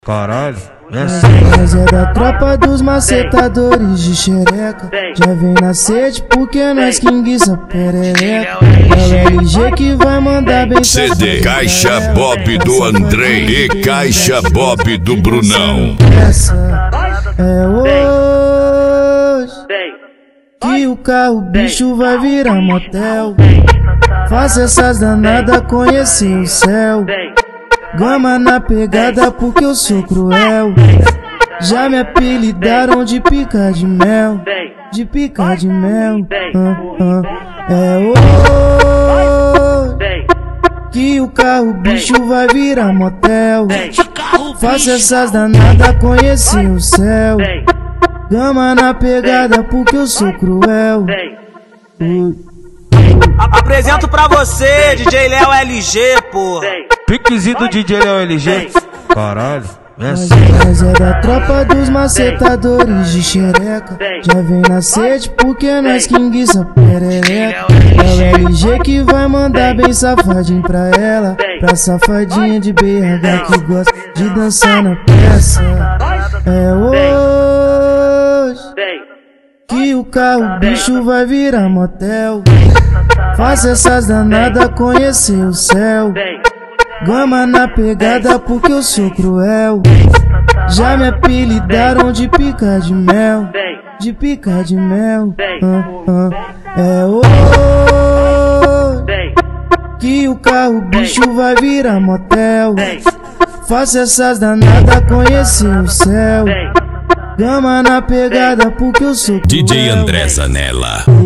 Caralho, Nós é da tropa dos macetadores de xereca. Já vem na sede porque nós que enguiça perereca. É o LG que vai mandar bem. CD Caixa Bob do Andrei e Caixa Bob do Brunão. Essa é hoje que o carro bicho vai virar motel. Faça essas danadas conhecer o céu. Gama na pegada porque eu sou cruel. Já me apelidaram de pica de mel. De pica de mel. É hoje que o carro bicho vai virar motel. Faça essas danadas conhecer o céu. Gama na pegada porque eu sou cruel. Apresento pra você, DJ Léo LG, porra. piquezinho do DJ Léo LG. Caralho, Nós é da tropa dos macetadores de xereca. Já vem na sede porque nós que enguiça perereca. É o LG que vai mandar bem safadinho pra ela. Pra safadinha de BH que gosta de dançar na peça. É hoje que o carro bicho vai virar motel. Faça essas danadas conhecer o céu. Gama na pegada porque eu sou cruel. Já me apelidaram de pica de mel. De pica de mel. É hoje que o carro bicho vai virar motel. Faça essas danadas conhecer o céu. Gama na pegada porque eu sou cruel. DJ André Zanella.